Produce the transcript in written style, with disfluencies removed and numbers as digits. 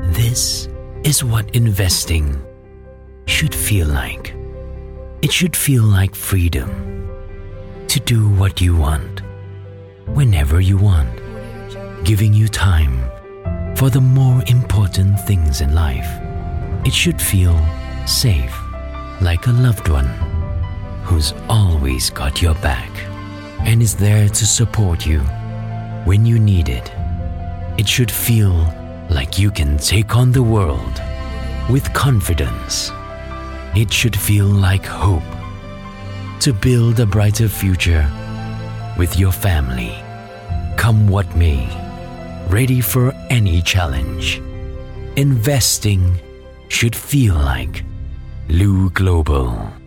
This is what investing should feel like. It should feel like freedom to do what you want, whenever you want, giving you time for the more important things in life. It should feel safe, like a loved one who's always got your back and is there to support you when you need it. It should feel like you can take on the world with confidence. It should feel like hope to build a brighter future with your family, come what may, ready for any challenge. Investing should feel like Lou Global.